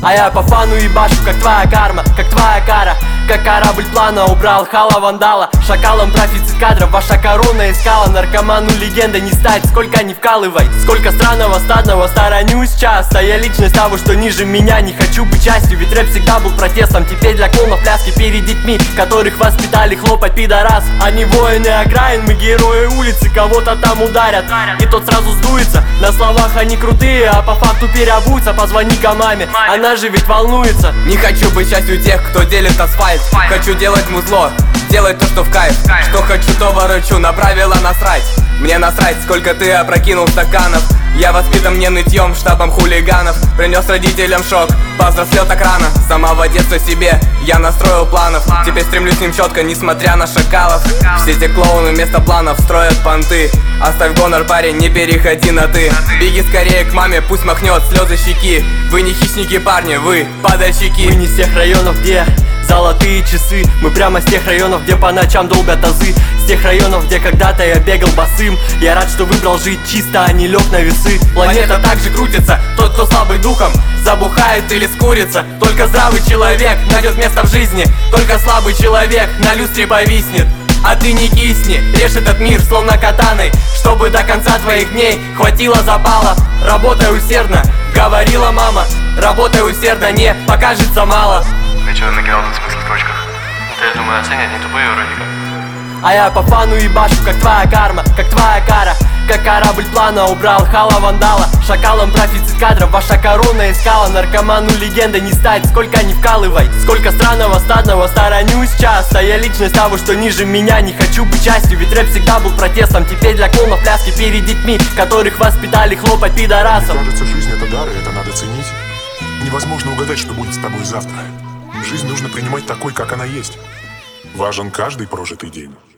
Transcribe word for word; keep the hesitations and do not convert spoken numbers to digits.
А я по фану ебашу, как твоя карма, как твоя кара. Как корабль плана убрал хала вандала. Шакалом профицит кадров, ваша корона искала. Наркоману легенда не стать, сколько не вкалывай. Сколько странного, стадного, сторонюсь часто. Я личность того, что ниже меня, не хочу быть частью. Ведь рэп всегда был протестом, теперь для клоунов пляски перед детьми, которых воспитали хлопать пидорас. Они воины окраин, мы герои улицы, кого-то там ударят, и тот сразу сдуется. На словах они крутые, а по факту переобуться. Позвони-ка маме, она же ведь волнуется. Не хочу быть частью тех, кто делит асфальт. Хочу делать музло, делать то, что в кайф. Что хочу, то ворочу, на правила насрать. Мне насрать, сколько ты опрокинул стаканов. Я воспитан не нытьем, штабом хулиганов. Принес родителям шок, повзрослел так рано. С самого детства себе я настроил планов. Теперь стремлюсь к ним четко, несмотря на шакалов. Все эти клоуны вместо планов строят понты. Оставь гонор, парень, не переходи на ты. Беги скорее к маме, пусть махнет слезы щеки. Вы не хищники, парни, вы падальщики. Мы не с тех районов, где золотые часы. Мы прямо с тех районов, где по ночам долбят тазы. С тех районов, где когда-то я бегал босым. Я рад, что выбрал жить чисто, а не лег на весы. Планета так же крутится, тот, кто слабый духом, забухает или скурится. Только здравый человек найдет место в жизни. Только слабый человек на люстре повиснет. А ты не кисни, режь этот мир словно катаной, чтобы до конца твоих дней хватило запала. Работай усердно, говорила мама. Работай усердно, не покажется мало. Ты чё, накидал тут смысл в строчках? Это, я думаю, оценят не тупые вроде как. А я по фану ебашу, как твоя карма, как твоя кара. Как корабль плана убрал хала вандала. Шакалом профицит кадров, ваша корона искала. Наркоману легенда не стать, сколько не вкалывай. Сколько странного, стадного, сторонюсь часто. Я личность того, что ниже меня, не хочу быть частью. Ведь рэп всегда был протестом, теперь для клоунов пляски перед детьми, которых воспитали хлопать пидорасом. Мне кажется, жизнь — это дар, и это надо ценить. Невозможно угадать, что будет с тобой завтра. Жизнь нужно принимать такой, как она есть. Важен каждый прожитый день.